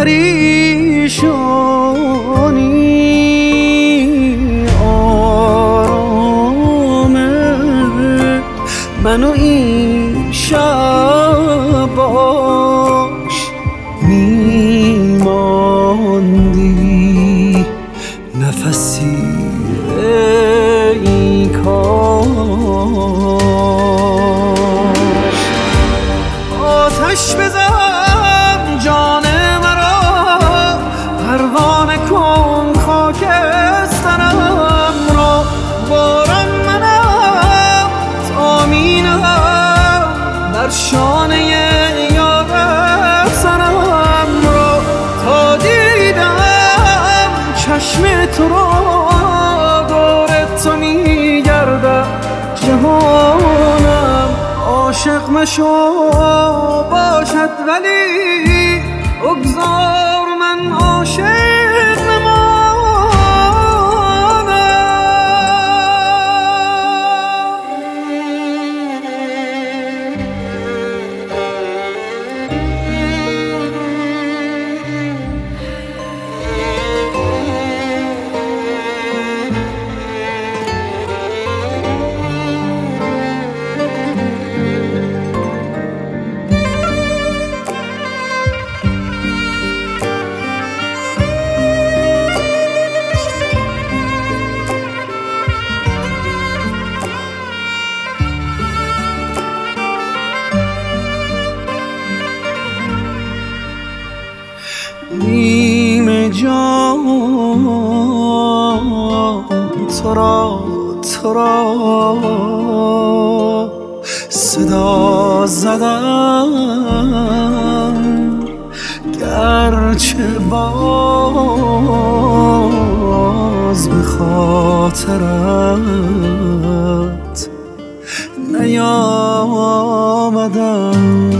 پریشانی آرامه منو این شب باش میماندی نفسی ای کاش آتش بزن جان مرا پروانه کن خاکسترم را باران منم تامینم بر شانه یادت سرم را تا دیدم چشم تو را دور تو میگردد جهانم عاشق مشو باشد ولی بگذار من عاشق نیم جان تو را صدا زدم گرچه باز به خاطرت نیامدم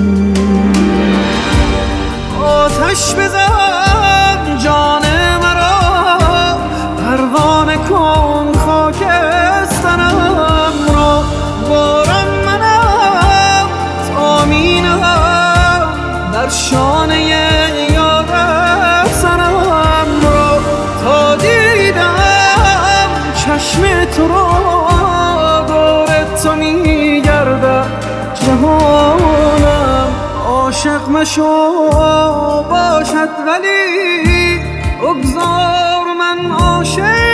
آتش بزن جان مرا پروانه کن خاکسترم را باران منم تامینم بر شانه یادت سرم را تا دیدم چشم تو را دور تو میگردد جهانم عاشق مشو باشد ولی بگذار من عاشق